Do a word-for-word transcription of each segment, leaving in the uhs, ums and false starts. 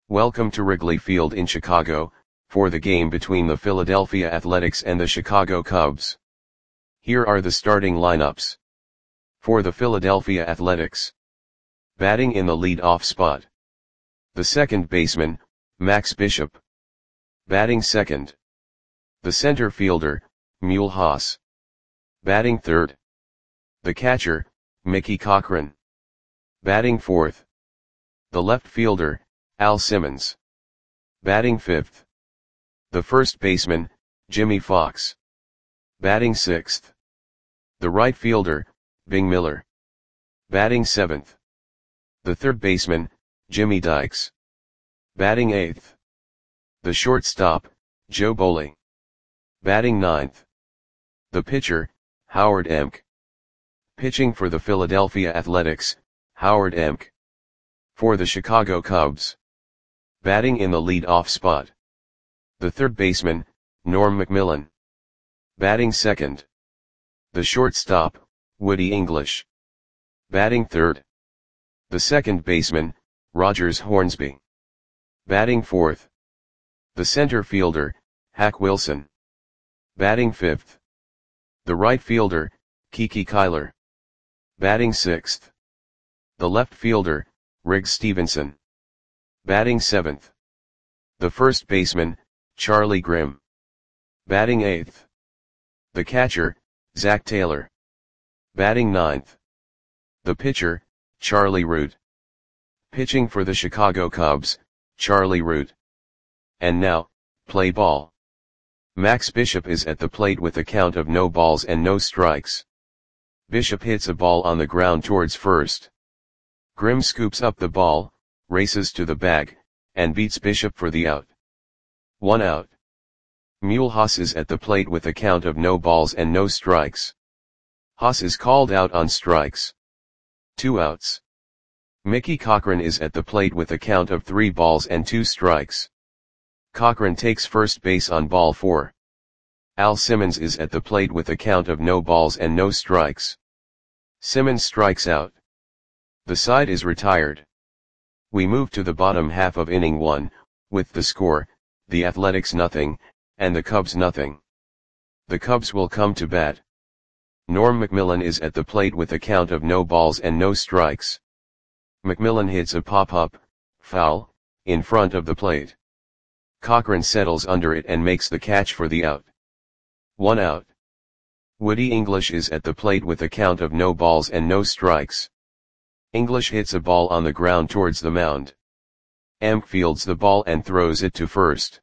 Welcome to Wrigley Field in Chicago, for the game between the Philadelphia Athletics and the Chicago Cubs. Here are the starting lineups. For the Philadelphia Athletics. Batting in the lead-off spot. The second baseman, Max Bishop. Batting second. The center fielder, Mule Haas. Batting third. The catcher, Mickey Cochrane. Batting fourth. The left fielder, Al Simmons. Batting fifth. The first baseman, Jimmie Foxx. Batting sixth. The right fielder, Bing Miller. Batting seventh. The third baseman, Jimmy Dykes. Batting eighth. The shortstop, Joe Boley. Batting ninth. The pitcher, Howard Emk. Pitching for the Philadelphia Athletics, Howard Emk. For the Chicago Cubs. Batting in the lead-off spot. The third baseman, Norm Macmillan. Batting second. The shortstop, Woody English. Batting third. The second baseman, Rogers Hornsby. Batting fourth. The center fielder, Hack Wilson. Batting fifth. The right fielder, Kiki Kyler. Batting sixth. The left fielder, Riggs Stephenson. Batting seventh. The first baseman, Charlie Grimm. Batting eighth. The catcher, Zach Taylor. Batting ninth. The pitcher, Charlie Root. Pitching for the Chicago Cubs, Charlie Root. And now, play ball. Max Bishop is at the plate with a count of no balls and no strikes. Bishop hits a ball on the ground towards first. Grimm scoops up the ball, races to the bag, and beats Bishop for the out. One out. Mule Haas is at the plate with a count of no balls and no strikes. Haas is called out on strikes. Two outs. Mickey Cochrane is at the plate with a count of three balls and two strikes. Cochrane takes first base on ball four. Al Simmons is at the plate with a count of no balls and no strikes. Simmons strikes out. The side is retired. We move to the bottom half of inning one, with the score, the Athletics nothing, and the Cubs nothing. The Cubs will come to bat. Norm Macmillan is at the plate with a count of no balls and no strikes. Macmillan hits a pop-up, foul, in front of the plate. Cochrane settles under it and makes the catch for the out. One out. Woody English is at the plate with a count of no balls and no strikes. English hits a ball on the ground towards the mound. Emk fields the ball and throws it to first.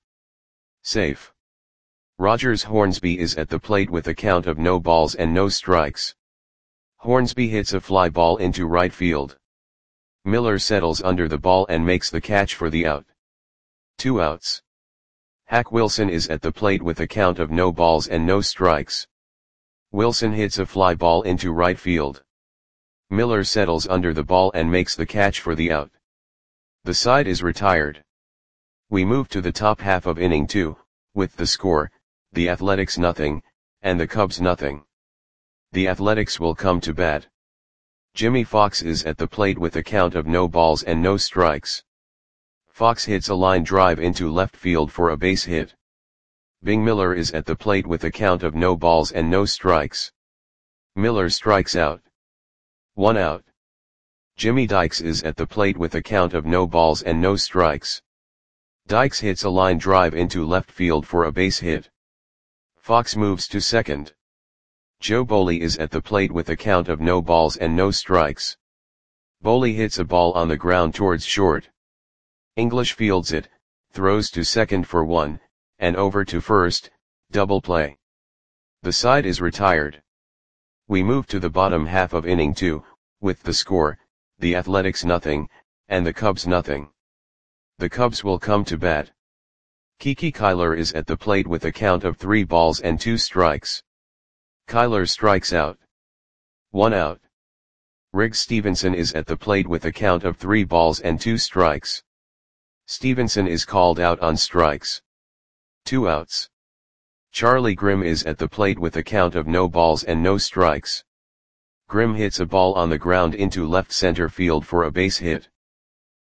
Safe. Rogers Hornsby is at the plate with a count of no balls and no strikes. Hornsby hits a fly ball into right field. Miller settles under the ball and makes the catch for the out. Two outs. Hack Wilson is at the plate with a count of no balls and no strikes. Wilson hits a fly ball into right field. Miller settles under the ball and makes the catch for the out. The side is retired. We move to the top half of inning two, with the score, the Athletics nothing, and the Cubs nothing. The Athletics will come to bat. Jimmie Foxx is at the plate with a count of no balls and no strikes. Foxx hits a line drive into left field for a base hit. Bing Miller is at the plate with a count of no balls and no strikes. Miller strikes out. One out. Jimmy Dykes is at the plate with a count of no balls and no strikes. Dykes hits a line drive into left field for a base hit. Foxx moves to second. Joe Boley is at the plate with a count of no balls and no strikes. Boley hits a ball on the ground towards short. English fields it, throws to second for one, and over to first, double play. The side is retired. We move to the bottom half of inning two, with the score, the Athletics nothing, and the Cubs nothing. The Cubs will come to bat. Kiki Kyler is at the plate with a count of three balls and two strikes. Kyler strikes out. One out. Riggs Stephenson is at the plate with a count of three balls and two strikes. Stephenson is called out on strikes. Two outs. Charlie Grimm is at the plate with a count of no balls and no strikes. Grimm hits a ball on the ground into left center field for a base hit.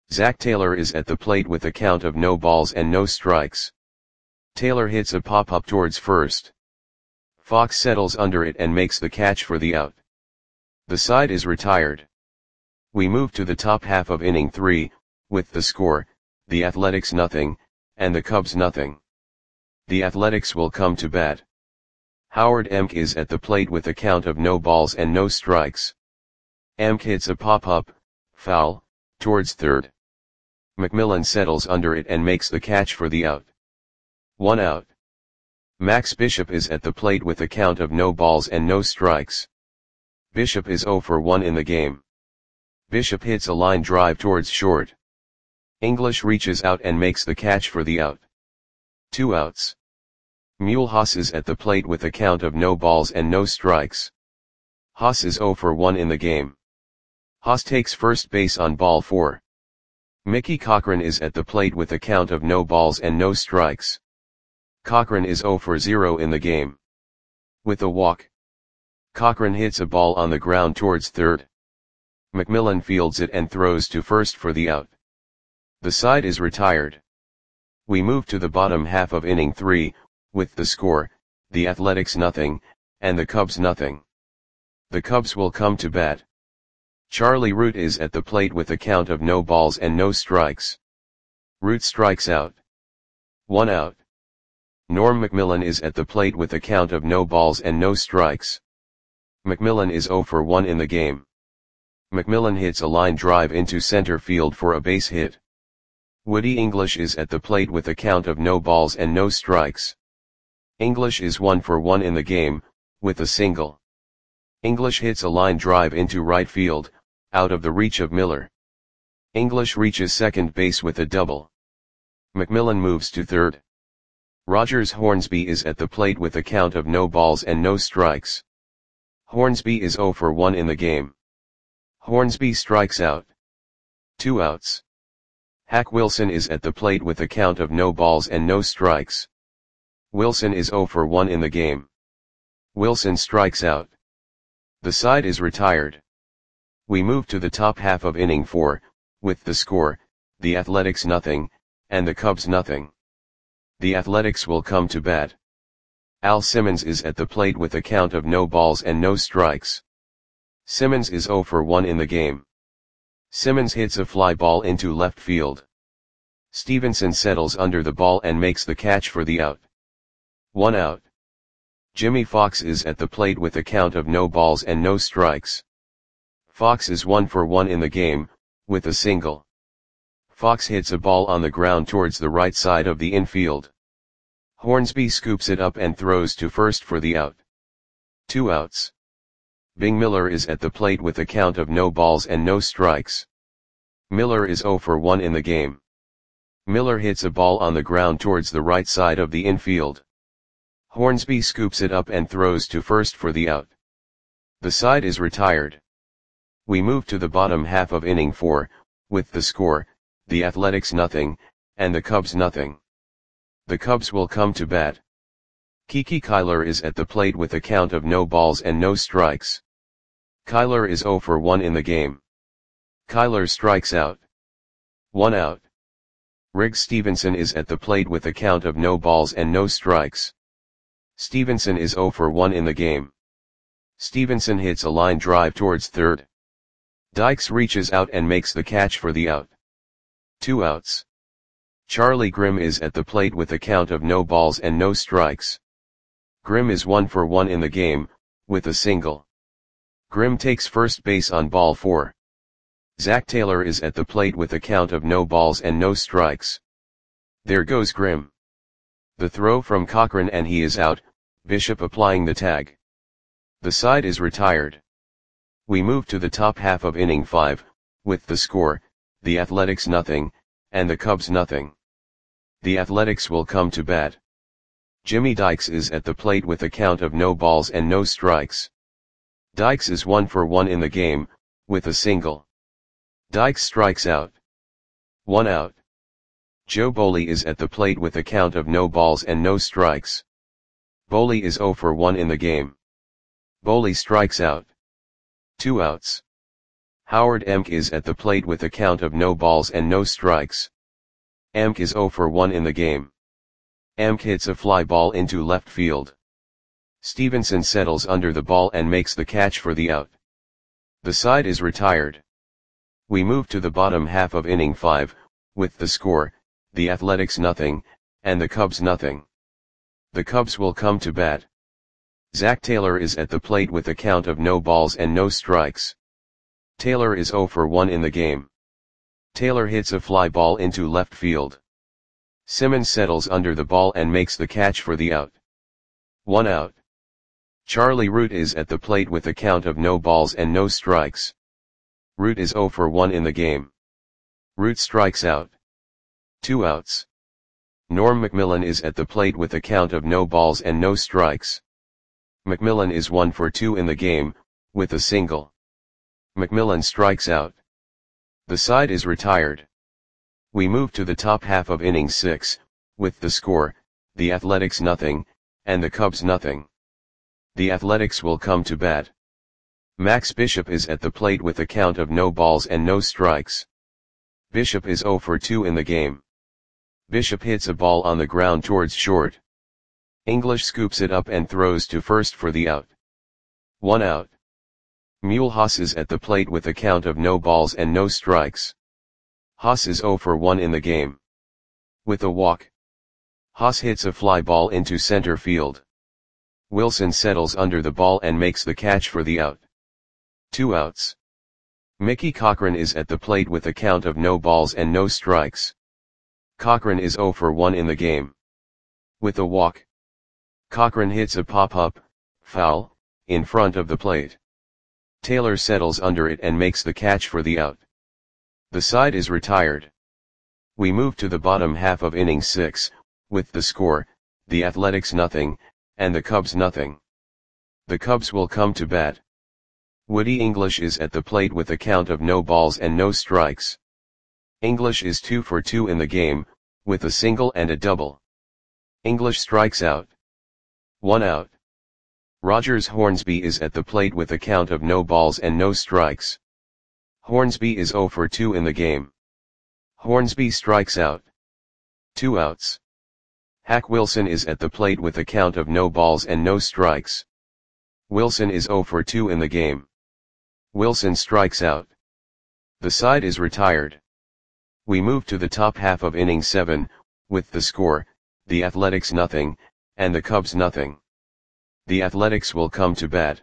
Zach Taylor is at the plate with a count of no balls and no strikes. Taylor hits a pop-up towards first. Fox settles under it and makes the catch for the out. The side is retired. We move to the top half of inning three, with the score, the Athletics nothing, and the Cubs nothing. The Athletics will come to bat. Howard Emk is at the plate with a count of no balls and no strikes. Emk hits a pop-up, foul, towards third. McMillan settles under it and makes the catch for the out. One out. Max Bishop is at the plate with a count of no balls and no strikes. Bishop is oh for one in the game. Bishop hits a line drive towards short. English reaches out and makes the catch for the out. Two outs. Mule Haas is at the plate with a count of no balls and no strikes. Haas is oh for one in the game. Haas takes first base on ball four. Mickey Cochrane is at the plate with a count of no balls and no strikes. Cochrane is oh for zero in the game. With a walk, Cochrane hits a ball on the ground towards third. McMillan fields it and throws to first for the out. The side is retired. We move to the bottom half of inning three, with the score, the Athletics nothing, and the Cubs nothing. The Cubs will come to bat. Charlie Root is at the plate with a count of no balls and no strikes. Root strikes out. One out. Norm McMillan is at the plate with a count of no balls and no strikes. McMillan is oh for one in the game. McMillan hits a line drive into center field for a base hit. Woody English is at the plate with a count of no balls and no strikes. English is one for one in the game, with a single. English hits a line drive into right field, out of the reach of Miller. English reaches second base with a double. McMillan moves to third. Rogers Hornsby is at the plate with a count of no balls and no strikes. Hornsby is oh for one in the game. Hornsby strikes out. Two outs. Hack Wilson is at the plate with a count of no balls and no strikes. Wilson is oh for one in the game. Wilson strikes out. The side is retired. We move to the top half of inning four, with the score, the Athletics nothing, and the Cubs nothing. The Athletics will come to bat. Al Simmons is at the plate with a count of no balls and no strikes. Simmons is oh for one in the game. Simmons hits a fly ball into left field. Stevenson settles under the ball and makes the catch for the out. One out. Jimmy Fox is at the plate with a count of no balls and no strikes. Fox is one for one in the game, with a single. Fox hits a ball on the ground towards the right side of the infield. Hornsby scoops it up and throws to first for the out. Two outs. Bing Miller is at the plate with a count of no balls and no strikes. Miller is oh for one in the game. Miller hits a ball on the ground towards the right side of the infield. Hornsby scoops it up and throws to first for the out. The side is retired. We move to the bottom half of inning four, with the score, the Athletics nothing, and the Cubs nothing. The Cubs will come to bat. Kiki Kyler is at the plate with a count of no balls and no strikes. Kyler is oh for one in the game. Kyler strikes out. One out. Riggs Stevenson is at the plate with a count of no balls and no strikes. Stevenson is oh for one in the game. Stevenson hits a line drive towards third. Dykes reaches out and makes the catch for the out. Two outs. Charlie Grimm is at the plate with a count of no balls and no strikes. Grimm is one for one in the game, with a single. Grimm takes first base on ball four. Zach Taylor is at the plate with a count of no balls and no strikes. There goes Grimm. The throw from Cochrane and he is out, Bishop applying the tag. The side is retired. We move to the top half of inning five, with the score, the Athletics nothing, and the Cubs nothing. The Athletics will come to bat. Jimmy Dykes is at the plate with a count of no balls and no strikes. Dykes is one for one in the game, with a single. Dykes strikes out. One out. Joe Boley is at the plate with a count of no balls and no strikes. Boley is oh for one in the game. Boley strikes out. Two outs. Howard Emk is at the plate with a count of no balls and no strikes. Emk is zero for one in the game. Emk hits a fly ball into left field. Stevenson settles under the ball and makes the catch for the out. The side is retired. We move to the bottom half of inning five, with the score, the Athletics nothing, and the Cubs nothing. The Cubs will come to bat. Zach Taylor is at the plate with a count of no balls and no strikes. Taylor is zero for one in the game. Taylor hits a fly ball into left field. Simmons settles under the ball and makes the catch for the out. One out. Charlie Root is at the plate with a count of no balls and no strikes. Root is zero for one in the game. Root strikes out. Two outs. Norm McMillan is at the plate with a count of no balls and no strikes. McMillan is one for two in the game, with a single. McMillan strikes out. The side is retired. We move to the top half of inning six, with the score, the Athletics nothing, and the Cubs nothing. The Athletics will come to bat. Max Bishop is at the plate with a count of no balls and no strikes. Bishop is zero for two in the game. Bishop hits a ball on the ground towards short. English scoops it up and throws to first for the out. One out. Mulhouse is at the plate with a count of no balls and no strikes. Haas is zero for one in the game. With a walk. Haas hits a fly ball into center field. Wilson settles under the ball and makes the catch for the out. Two outs. Mickey Cochrane is at the plate with a count of no balls and no strikes. Cochrane is zero for one in the game. With a walk. Cochrane hits a pop-up, foul, in front of the plate. Taylor settles under it and makes the catch for the out. The side is retired. We move to the bottom half of inning six, with the score, the Athletics nothing, and the Cubs nothing. The Cubs will come to bat. Woody English is at the plate with a count of no balls and no strikes. English is two for two in the game, with a single and a double. English strikes out. One out. Rogers Hornsby is at the plate with a count of no balls and no strikes. Hornsby is zero for two in the game. Hornsby strikes out. Two outs. Hack Wilson is at the plate with a count of no balls and no strikes. Wilson is zero for two in the game. Wilson strikes out. The side is retired. We move to the top half of inning seven, with the score, the Athletics nothing, and the Cubs nothing. The Athletics will come to bat.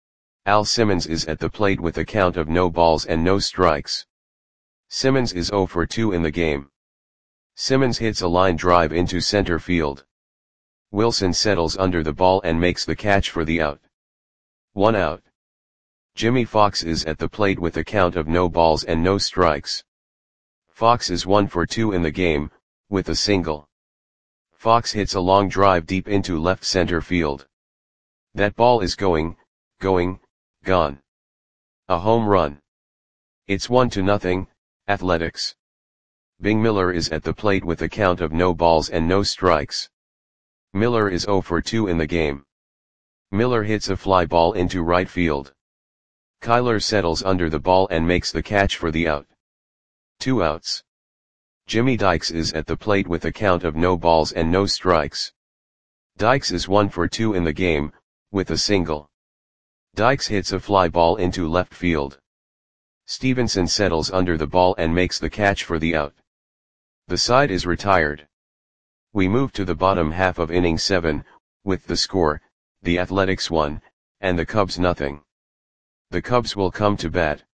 Al Simmons is at the plate with a count of no balls and no strikes. Simmons is zero for two in the game. Simmons hits a line drive into center field. Wilson settles under the ball and makes the catch for the out. One out. Jimmy Fox is at the plate with a count of no balls and no strikes. Fox is one for two in the game, with a single. Fox hits a long drive deep into left center field. That ball is going, going, gone. A home run. It's one to nothing, Athletics. Bing Miller is at the plate with a count of no balls and no strikes. Miller is zero for two in the game. Miller hits a fly ball into right field. Kyler settles under the ball and makes the catch for the out. Two outs. Jimmy Dykes is at the plate with a count of no balls and no strikes. Dykes is one for two in the game, with a single. Dykes hits a fly ball into left field. Stevenson settles under the ball and makes the catch for the out. The side is retired. We move to the bottom half of inning seven, with the score, the Athletics one, and the Cubs nothing. The Cubs will come to bat.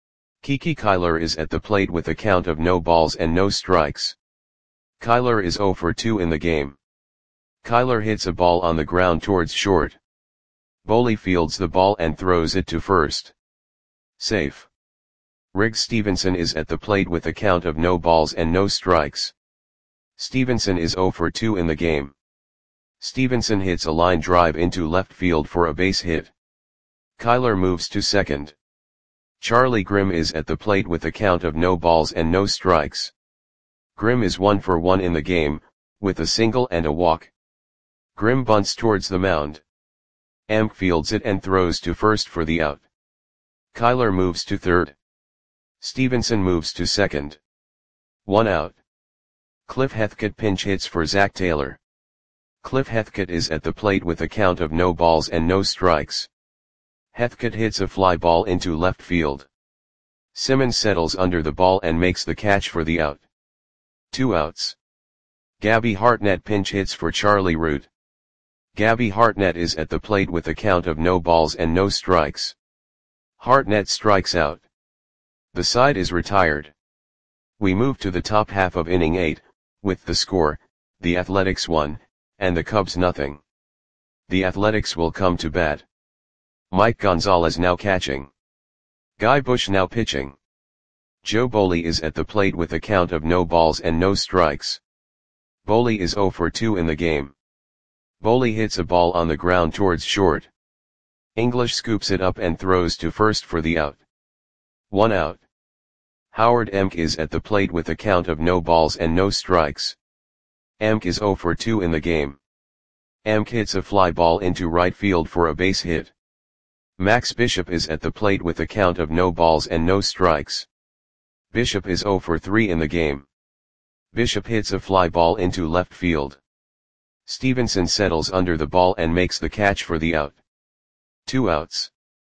Kiki Kyler is at the plate with a count of no balls and no strikes. Kyler is zero for two in the game. Kyler hits a ball on the ground towards short. Boley fields the ball and throws it to first. Safe. Riggs Stevenson is at the plate with a count of no balls and no strikes. Stevenson is zero for two in the game. Stevenson hits a line drive into left field for a base hit. Kyler moves to second. Charlie Grimm is at the plate with a count of no balls and no strikes. Grimm is one for one in the game, with a single and a walk. Grimm bunts towards the mound. Emk fields it and throws to first for the out. Kyler moves to third. Stevenson moves to second. One out. Cliff Heathcote pinch hits for Zach Taylor. Cliff Heathcote is at the plate with a count of no balls and no strikes. Heathcote hits a fly ball into left field. Simmons settles under the ball and makes the catch for the out. Two outs. Gabby Hartnett pinch hits for Charlie Root. Gabby Hartnett is at the plate with a count of no balls and no strikes. Hartnett strikes out. The side is retired. We move to the top half of inning eight, with the score, the Athletics one, and the Cubs nothing. The Athletics will come to bat. Mike Gonzalez now catching. Guy Bush now pitching. Joe Boley is at the plate with a count of no balls and no strikes. Boley is oh for two in the game. Boley hits a ball on the ground towards short. English scoops it up and throws to first for the out. One out. Howard Emk is at the plate with a count of no balls and no strikes. Emk is oh for two in the game. Emk hits a fly ball into right field for a base hit. Max Bishop is at the plate with a count of no balls and no strikes. Bishop is oh for three in the game. Bishop hits a fly ball into left field. Stevenson settles under the ball and makes the catch for the out. Two outs.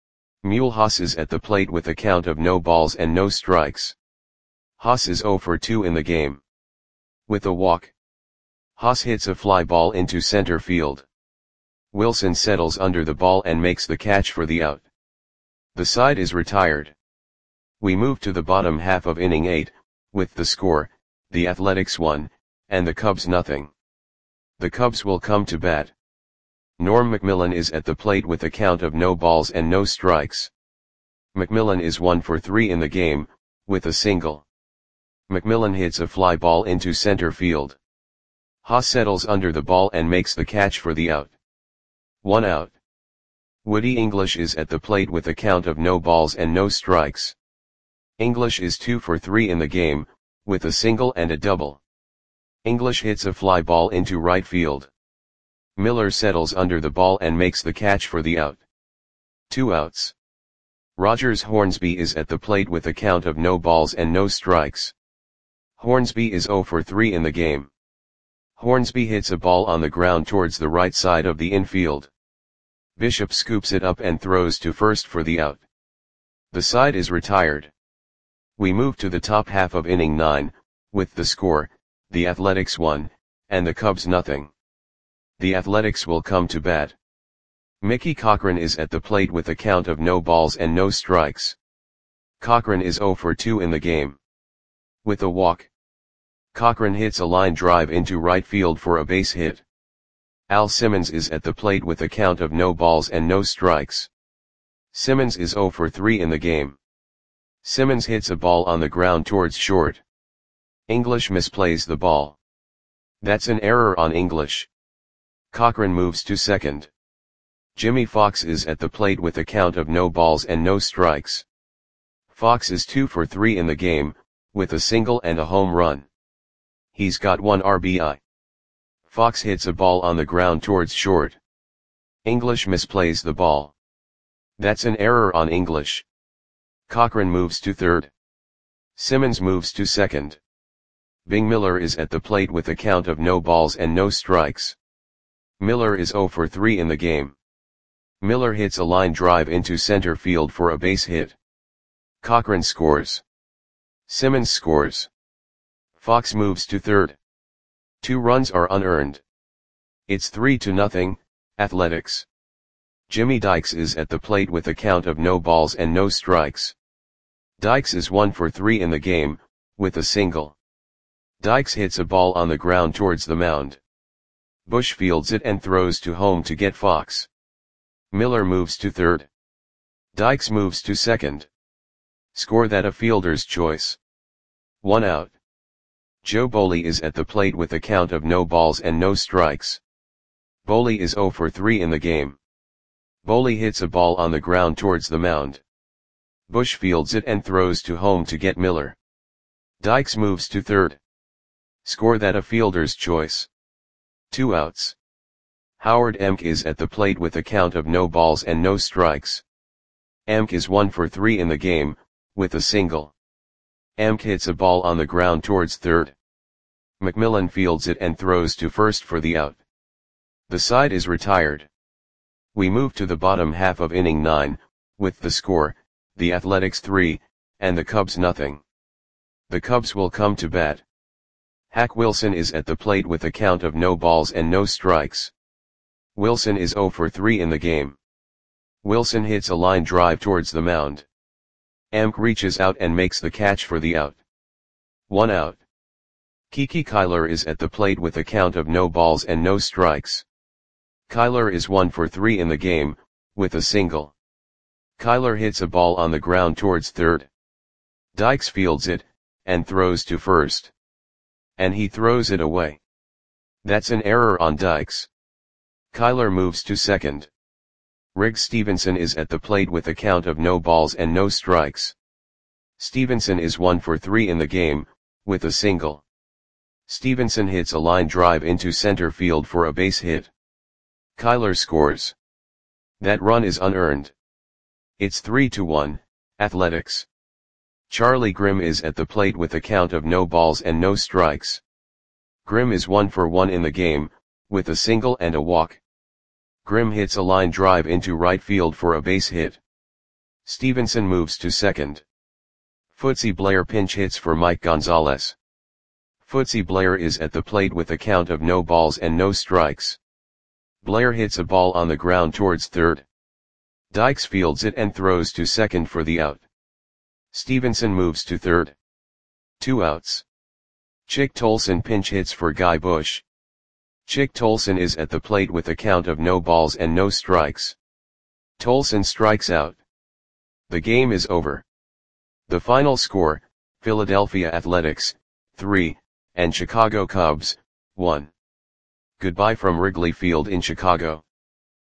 Mule Haas is at the plate with a count of no balls and no strikes. Haas is oh for two in the game. With a walk. Haas hits a fly ball into center field. Wilson settles under the ball and makes the catch for the out. The side is retired. We move to the bottom half of inning eight, with the score, the Athletics one, and the Cubs nothing. The Cubs will come to bat. Norm McMillan is at the plate with a count of no balls and no strikes. McMillan is one for three in the game, with a single. McMillan hits a fly ball into center field. Haas settles under the ball and makes the catch for the out. One out. Woody English is at the plate with a count of no balls and no strikes. English is two for three in the game, with a single and a double. English hits a fly ball into right field. Miller settles under the ball and makes the catch for the out. Two outs. Rogers Hornsby is at the plate with a count of no balls and no strikes. Hornsby is oh for three in the game. Hornsby hits a ball on the ground towards the right side of the infield. Bishop scoops it up and throws to first for the out. The side is retired. We move to the top half of inning nine, with the score, the Athletics one, and the Cubs nothing. The Athletics will come to bat. Mickey Cochrane is at the plate with a count of no balls and no strikes. Cochrane is oh for two in the game. With a walk. Cochrane hits a line drive into right field for a base hit. Al Simmons is at the plate with a count of no balls and no strikes. Simmons is oh for three in the game. Simmons hits a ball on the ground towards short. English misplays the ball. That's an error on English. Cochrane moves to second. Jimmy Fox is at the plate with a count of no balls and no strikes. Fox is two for three in the game, with a single and a home run. He's got one R B I. Fox hits a ball on the ground towards short. English misplays the ball. That's an error on English. Cochrane moves to third. Simmons moves to second. Bing Miller is at the plate with a count of no balls and no strikes. Miller is oh for three in the game. Miller hits a line drive into center field for a base hit. Cochrane scores. Simmons scores. Fox moves to third. Two runs are unearned. It's three to nothing, Athletics. Jimmy Dykes is at the plate with a count of no balls and no strikes. Dykes is one for three in the game, with a single. Dykes hits a ball on the ground towards the mound. Bush fields it and throws to home to get Fox. Miller moves to third. Dykes moves to second. Score that a fielder's choice. One out. Joe Boley is at the plate with a count of no balls and no strikes. Boley is oh for three in the game. Boley hits a ball on the ground towards the mound. Bush fields it and throws to home to get Miller. Dykes moves to third. Score that a fielder's choice. Two outs. Howard Emk is at the plate with a count of no balls and no strikes. Emk is one for three in the game, with a single. Amk hits a ball on the ground towards third. McMillan fields it and throws to first for the out. The side is retired. We move to the bottom half of inning nine, with the score, the Athletics three, and the Cubs nothing. The Cubs will come to bat. Hack Wilson is at the plate with a count of no balls and no strikes. Wilson is zero for three in the game. Wilson hits a line drive towards the mound. Amk reaches out and makes the catch for the out. One out. Kiki Kyler is at the plate with a count of no balls and no strikes. Kyler is one for three in the game, with a single. Kyler hits a ball on the ground towards third. Dykes fields it, and throws to first. And he throws it away. That's an error on Dykes. Kyler moves to second. Riggs Stevenson is at the plate with a count of no balls and no strikes. Stevenson is one for three in the game, with a single. Stevenson hits a line drive into center field for a base hit. Kyler scores. That run is unearned. It's three to one, Athletics. Charlie Grimm is at the plate with a count of no balls and no strikes. Grimm is one for one in the game, with a single and a walk. Grimm hits a line drive into right field for a base hit. Stevenson moves to second. Footsie Blair pinch hits for Mike Gonzalez. Footsie Blair is at the plate with a count of no balls and no strikes. Blair hits a ball on the ground towards third. Dykes fields it and throws to second for the out. Stevenson moves to third. Two outs. Chick Tolson pinch hits for Guy Bush. Chick Tolson is at the plate with a count of no balls and no strikes. Tolson strikes out. The game is over. The final score, Philadelphia Athletics, three, and Chicago Cubs, one. Goodbye from Wrigley Field in Chicago.